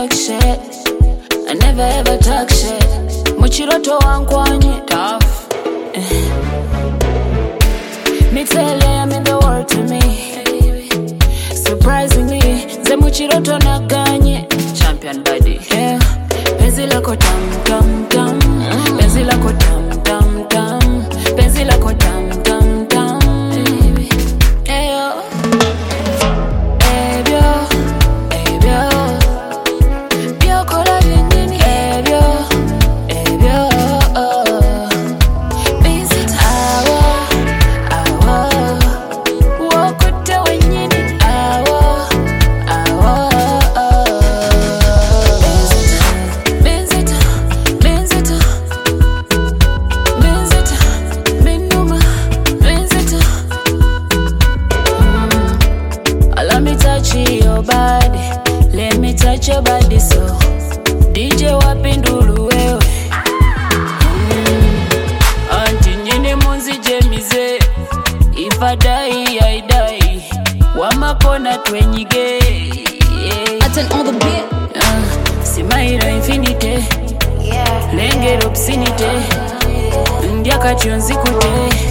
talk shit. I never ever talk shit. Muchiroto wankwanye tough. Me tell you I'm in the world to me. Surprisingly, ze muchiroto naganye. Champion body. Yeah. Penzi lako tam tam tam. Penzi lako tam tam tam. Penzi lako tam tam tam. Eyo. Ebyo. Ebyo. Byo kola nini. Ebyo. Ebyo. Visit awa. Awa. Wokote wenyini. Awa. Awa. Visit. Visit. Visit. Minuma. Visit. Let me touch your body. Let me touch your body so. DJ wapindulu wewe. Anti nyini munzi jemize. If I die, I die. Wamakona twenyige. I turn on the beat. Simaira infinite. Lengero obscenity. Ndiaka chionzi kute.